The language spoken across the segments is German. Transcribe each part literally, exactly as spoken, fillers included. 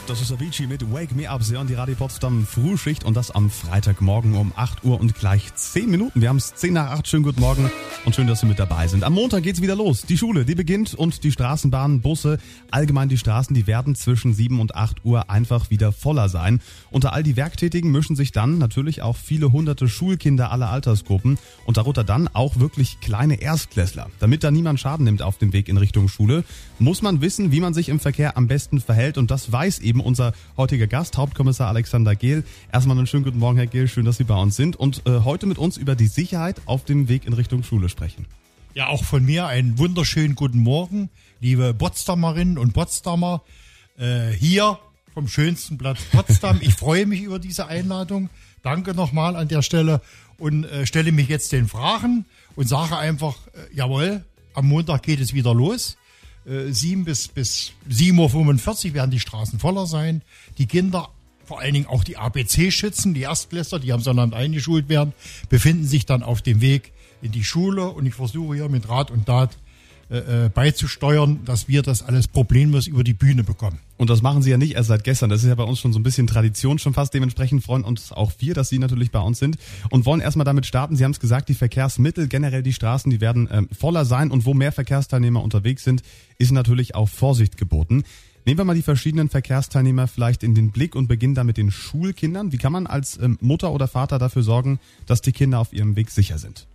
Das ist Avicii mit Wake Me Up. Sie hören die Radio Potsdam Frühschicht und das am Freitagmorgen um acht Uhr und gleich zehn Minuten. Wir haben es zehn nach acht. Schönen guten Morgen und schön, dass Sie mit dabei sind. Am Montag geht's wieder los. Die Schule, die beginnt und die Straßenbahnen, Busse, allgemein die Straßen, die werden zwischen sieben und acht Uhr einfach wieder voller sein. Unter all die Werktätigen mischen sich dann natürlich auch viele hunderte Schulkinder aller Altersgruppen und darunter dann auch wirklich kleine Erstklässler. Damit da niemand Schaden nimmt auf dem Weg in Richtung Schule, muss man wissen, wie man sich im Verkehr am besten verhält und das weiß eben unser heutiger Gast, Hauptkommissar Alexander Gehl. Erstmal einen schönen guten Morgen, Herr Gehl, schön, dass Sie bei uns sind und äh, heute mit uns über die Sicherheit auf dem Weg in Richtung Schule sprechen. Ja, auch von mir einen wunderschönen guten Morgen, liebe Potsdamerinnen und Potsdamer, äh, hier vom schönsten Platz Potsdam. Ich freue mich über diese Einladung. Danke nochmal an der Stelle und äh, stelle mich jetzt den Fragen und sage einfach, äh, jawohl, am Montag geht es wieder los. sieben bis, bis sieben Uhr fünfundvierzig werden die Straßen voller sein. Die Kinder, vor allen Dingen auch die A B C-Schützen, die Erstklässler, die am Sonnabend eingeschult werden, befinden sich dann auf dem Weg in die Schule. Und ich versuche hier mit Rat und Tat äh, beizusteuern, dass wir das alles problemlos über die Bühne bekommen. Und das machen Sie ja nicht erst seit gestern. Das ist ja bei uns schon so ein bisschen Tradition schon fast. Dementsprechend freuen uns auch wir, dass Sie natürlich bei uns sind und wollen erstmal damit starten. Sie haben es gesagt, die Verkehrsmittel, generell die Straßen, die werden ähm, voller sein. Und wo mehr Verkehrsteilnehmer unterwegs sind, ist natürlich auch Vorsicht geboten. Nehmen wir mal die verschiedenen Verkehrsteilnehmer vielleicht in den Blick und beginnen da mit den Schulkindern. Wie kann man als ähm, Mutter oder Vater dafür sorgen, dass die Kinder auf ihrem Weg sicher sind?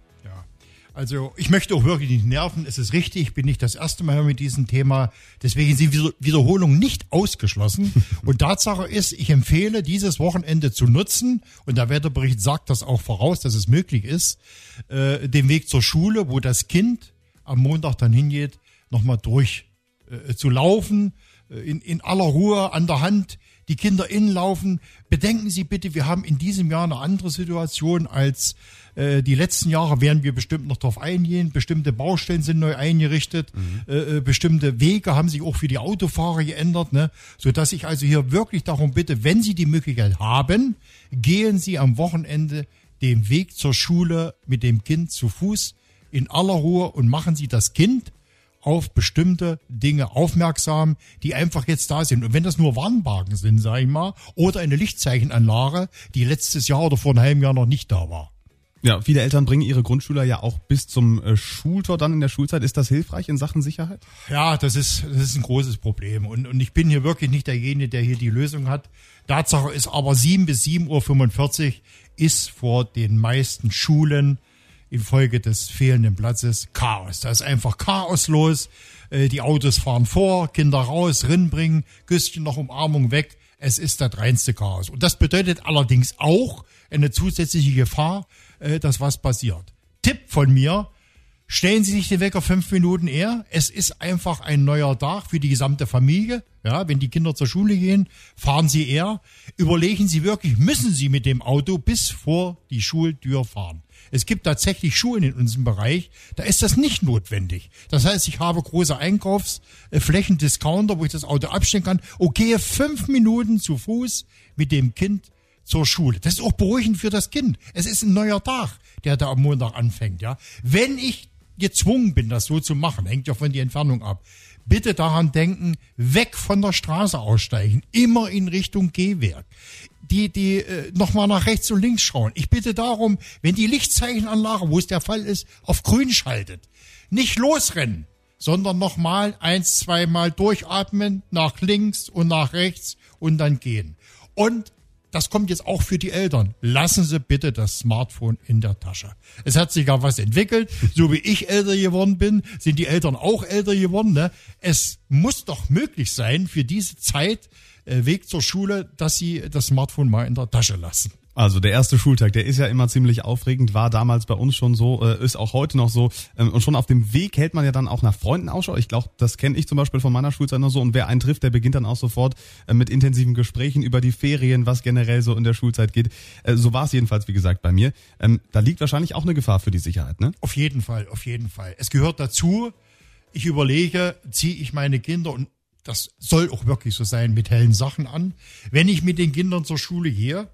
Also ich möchte auch wirklich nicht nerven, es ist richtig, ich bin nicht das erste Mal mit diesem Thema, deswegen sind Wiederholungen nicht ausgeschlossen. Und Tatsache ist, ich empfehle, dieses Wochenende zu nutzen, und der Wetterbericht sagt das auch voraus, dass es möglich ist, äh, den Weg zur Schule, wo das Kind am Montag dann hingeht, nochmal durch äh, zu laufen, äh, in, in aller Ruhe an der Hand, die Kinder innen laufen. Bedenken Sie bitte, wir haben in diesem Jahr eine andere Situation als äh, die letzten Jahre, werden wir bestimmt noch darauf eingehen. Bestimmte Baustellen sind neu eingerichtet, mhm. äh, bestimmte Wege haben sich auch für die Autofahrer geändert, ne? Sodass ich also hier wirklich darum bitte, wenn Sie die Möglichkeit haben, gehen Sie am Wochenende den Weg zur Schule mit dem Kind zu Fuß in aller Ruhe und machen Sie das Kind auf bestimmte Dinge aufmerksam, die einfach jetzt da sind. Und wenn das nur Warnwagen sind, sag ich mal, oder eine Lichtzeichenanlage, die letztes Jahr oder vor einem halben Jahr noch nicht da war. Ja, viele Eltern bringen ihre Grundschüler ja auch bis zum äh, Schultor dann in der Schulzeit. Ist das hilfreich in Sachen Sicherheit? Ja, das ist, das ist ein großes Problem. Und, und ich bin hier wirklich nicht derjenige, der hier die Lösung hat. Tatsache ist aber, sieben bis sieben Uhr fünfundvierzig ist vor den meisten Schulen infolge des fehlenden Platzes Chaos. Da ist einfach Chaos los. Die Autos fahren vor, Kinder raus, rinbringen, Küsschen noch Umarmung weg. Es ist das reinste Chaos. Und das bedeutet allerdings auch eine zusätzliche Gefahr, dass was passiert. Tipp von mir, stellen Sie sich den Wecker fünf Minuten eher. Es ist einfach ein neuer Tag für die gesamte Familie. Ja, wenn die Kinder zur Schule gehen, fahren Sie eher. Überlegen Sie wirklich, müssen Sie mit dem Auto bis vor die Schultür fahren. Es gibt tatsächlich Schulen in unserem Bereich, da ist das nicht notwendig. Das heißt, ich habe große Einkaufsflächen, Discounter, wo ich das Auto abstellen kann und gehe fünf Minuten zu Fuß mit dem Kind zur Schule. Das ist auch beruhigend für das Kind. Es ist ein neuer Tag, der da am Montag anfängt. Ja, wenn ich gezwungen bin, das so zu machen, hängt ja von der Entfernung ab. Bitte daran denken, weg von der Straße aussteigen, immer in Richtung Gehwerk. Die, die äh, nochmal nach rechts und links schauen. Ich bitte darum, wenn die Lichtzeichenanlage, wo es der Fall ist, auf grün schaltet, nicht losrennen, sondern nochmal eins, zweimal durchatmen, nach links und nach rechts und dann gehen. Und das kommt jetzt auch für die Eltern. Lassen Sie bitte das Smartphone in der Tasche. Es hat sich ja was entwickelt. So wie ich älter geworden bin, sind die Eltern auch älter geworden. Ne? Es muss doch möglich sein, für diese Zeit, äh, Weg zur Schule, dass Sie das Smartphone mal in der Tasche lassen. Also der erste Schultag, der ist ja immer ziemlich aufregend, war damals bei uns schon so, äh, ist auch heute noch so. Ähm, und schon auf dem Weg hält man ja dann auch nach Freunden Ausschau. Ich glaube, das kenne ich zum Beispiel von meiner Schulzeit noch so. Und wer einen trifft, der beginnt dann auch sofort äh, mit intensiven Gesprächen über die Ferien, was generell so in der Schulzeit geht. Äh, so war es jedenfalls, wie gesagt, bei mir. Ähm, da liegt wahrscheinlich auch eine Gefahr für die Sicherheit, ne? Auf jeden Fall, auf jeden Fall. Es gehört dazu, ich überlege, ziehe ich meine Kinder, und das soll auch wirklich so sein, mit hellen Sachen an. Wenn ich mit den Kindern zur Schule gehe,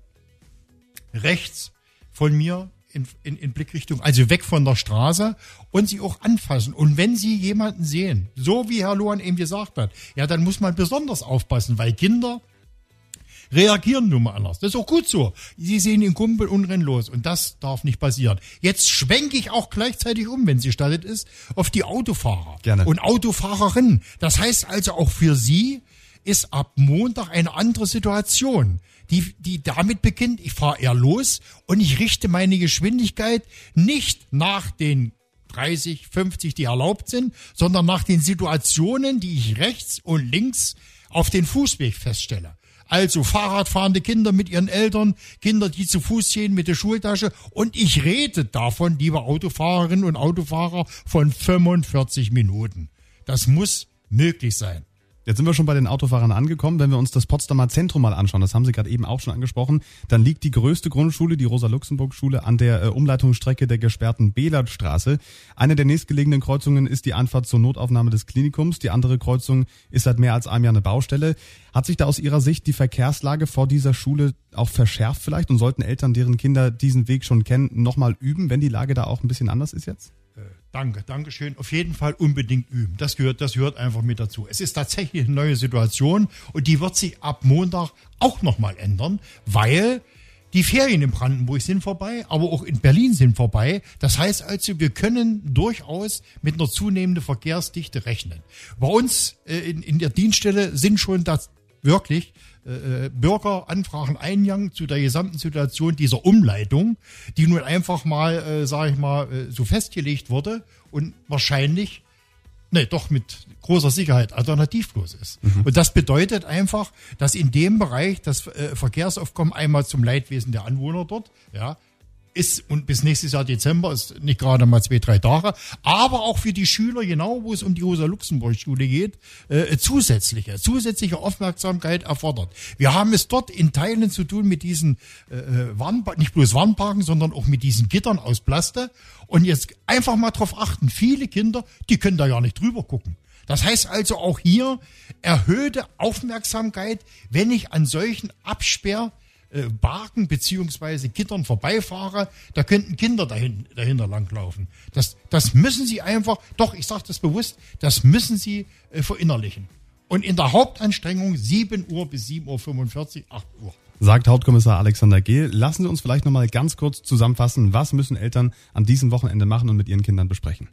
rechts von mir in, in, in Blickrichtung, also weg von der Straße, und sie auch anfassen. Und wenn sie jemanden sehen, so wie Herr Luan eben gesagt hat, ja, dann muss man besonders aufpassen, weil Kinder reagieren nun mal anders. Das ist auch gut so. Sie sehen den Kumpel und rennen los. Und das darf nicht passieren. Jetzt schwenke ich auch gleichzeitig um, wenn es gestattet ist, auf die Autofahrer. Gerne. Und Autofahrerinnen. Das heißt also auch für sie ist ab Montag eine andere Situation, die, die damit beginnt, ich fahre eher los und ich richte meine Geschwindigkeit nicht nach den dreißig, fünfzig, die erlaubt sind, sondern nach den Situationen, die ich rechts und links auf den Fußweg feststelle. Also Fahrradfahrende Kinder mit ihren Eltern, Kinder, die zu Fuß gehen mit der Schultasche. Und ich rede davon, liebe Autofahrerinnen und Autofahrer, von fünfundvierzig Minuten. Das muss möglich sein. Jetzt sind wir schon bei den Autofahrern angekommen. Wenn wir uns das Potsdamer Zentrum mal anschauen, das haben Sie gerade eben auch schon angesprochen, dann liegt die größte Grundschule, die Rosa-Luxemburg-Schule, an der äh, Umleitungsstrecke der gesperrten Behlert-Straße. Eine der nächstgelegenen Kreuzungen ist die Einfahrt zur Notaufnahme des Klinikums. Die andere Kreuzung ist seit mehr als einem Jahr eine Baustelle. Hat sich da aus Ihrer Sicht die Verkehrslage vor dieser Schule auch verschärft vielleicht? Und sollten Eltern, deren Kinder diesen Weg schon kennen, nochmal üben, wenn die Lage da auch ein bisschen anders ist jetzt? Danke, danke schön. Auf jeden Fall unbedingt üben. Das gehört, das gehört einfach mit dazu. Es ist tatsächlich eine neue Situation und die wird sich ab Montag auch nochmal ändern, weil die Ferien in Brandenburg sind vorbei, aber auch in Berlin sind vorbei. Das heißt also, wir können durchaus mit einer zunehmenden Verkehrsdichte rechnen. Bei uns äh, in, in der Dienststelle sind schon das wirklich äh, Bürgeranfragen eingegangen zu der gesamten Situation dieser Umleitung, die nun einfach mal, äh, sage ich mal, äh, so festgelegt wurde und wahrscheinlich, ne, doch mit großer Sicherheit alternativlos ist. Mhm. Und das bedeutet einfach, dass in dem Bereich das äh, Verkehrsaufkommen einmal zum Leidwesen der Anwohner dort, ja, ist, und bis nächstes Jahr Dezember ist nicht gerade mal zwei, drei Tage, aber auch für die Schüler, genau wo es um die Rosa-Luxemburg-Schule geht, äh, zusätzliche, zusätzliche Aufmerksamkeit erfordert. Wir haben es dort in Teilen zu tun mit diesen äh, Warnba- nicht bloß Warnparken, sondern auch mit diesen Gittern aus Plaste. Und jetzt einfach mal drauf achten, viele Kinder, die können da gar nicht drüber gucken. Das heißt also auch hier erhöhte Aufmerksamkeit, wenn ich an solchen Absperr Barken beziehungsweise Gittern vorbeifahre, da könnten Kinder dahin, dahinter langlaufen. Das, das müssen Sie einfach, doch, ich sage das bewusst, das müssen Sie äh, verinnerlichen. Und in der Hauptanstrengung sieben Uhr bis sieben Uhr fünfundvierzig, acht Uhr. Sagt Hauptkommissar Alexander Gehl. Lassen Sie uns vielleicht nochmal ganz kurz zusammenfassen, was müssen Eltern an diesem Wochenende machen und mit ihren Kindern besprechen?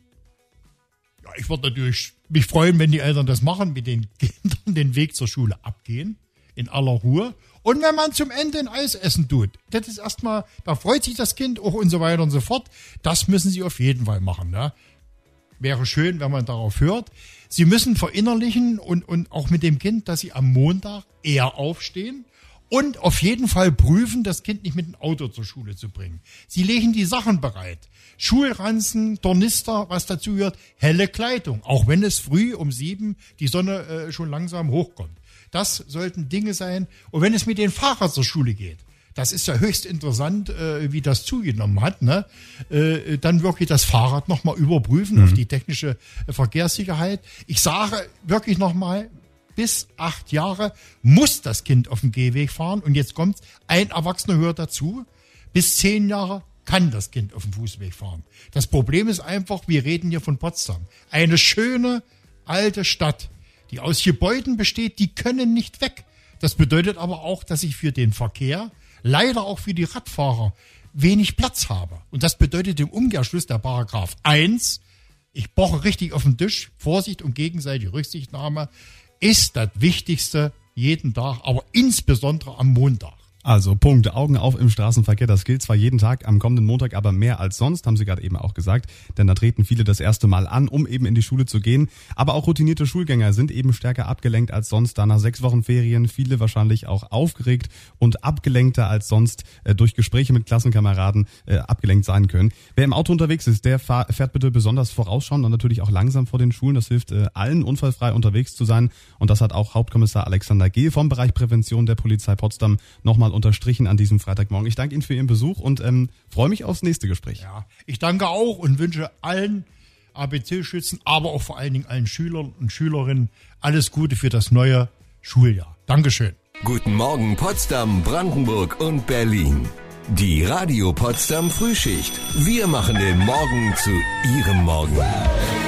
Ja, ich würde natürlich mich freuen, wenn die Eltern das machen, mit den Kindern den Weg zur Schule abgehen, in aller Ruhe. Und wenn man zum Ende ein Eis essen tut, das ist erstmal, da freut sich das Kind auch und so weiter und so fort. Das müssen Sie auf jeden Fall machen. Ne? Wäre schön, wenn man darauf hört. Sie müssen verinnerlichen und, und auch mit dem Kind, dass Sie am Montag eher aufstehen und auf jeden Fall prüfen, das Kind nicht mit dem Auto zur Schule zu bringen. Sie legen die Sachen bereit. Schulranzen, Tornister, was dazu gehört, helle Kleidung, auch wenn es früh um sieben die Sonne äh, schon langsam hochkommt. Das sollten Dinge sein. Und wenn es mit den Fahrern zur Schule geht, das ist ja höchst interessant, äh, wie das zugenommen hat, ne? Äh, dann wirklich das Fahrrad nochmal überprüfen mhm. auf die technische äh, Verkehrssicherheit. Ich sage wirklich nochmal, bis acht Jahre muss das Kind auf dem Gehweg fahren. Und jetzt kommt, ein Erwachsener hört dazu, bis zehn Jahre kann das Kind auf dem Fußweg fahren. Das Problem ist einfach, wir reden hier von Potsdam. Eine schöne, alte Stadt, die aus Gebäuden besteht, die können nicht weg. Das bedeutet aber auch, dass ich für den Verkehr, leider auch für die Radfahrer, wenig Platz habe. Und das bedeutet im Umkehrschluss der Paragraph eins, ich poche richtig auf den Tisch, Vorsicht und gegenseitige Rücksichtnahme, ist das Wichtigste jeden Tag, aber insbesondere am Montag. Also Punkt, Augen auf im Straßenverkehr, das gilt zwar jeden Tag, am kommenden Montag aber mehr als sonst, haben Sie gerade eben auch gesagt, denn da treten viele das erste Mal an, um eben in die Schule zu gehen. Aber auch routinierte Schulgänger sind eben stärker abgelenkt als sonst, da nach sechs Wochen Ferien viele wahrscheinlich auch aufgeregt und abgelenkter als sonst äh, durch Gespräche mit Klassenkameraden äh, abgelenkt sein können. Wer im Auto unterwegs ist, der fahr, fährt bitte besonders vorausschauend und natürlich auch langsam vor den Schulen. Das hilft äh, allen, unfallfrei unterwegs zu sein, und das hat auch Hauptkommissar Alexander Gehl vom Bereich Prävention der Polizei Potsdam nochmal unterstrichen an diesem Freitagmorgen. Ich danke Ihnen für Ihren Besuch und ähm, freue mich aufs nächste Gespräch. Ja, ich danke auch und wünsche allen A B C-Schützen, aber auch vor allen Dingen allen Schülern und Schülerinnen alles Gute für das neue Schuljahr. Dankeschön. Guten Morgen Potsdam, Brandenburg und Berlin. Die Radio Potsdam Frühschicht. Wir machen den Morgen zu Ihrem Morgen.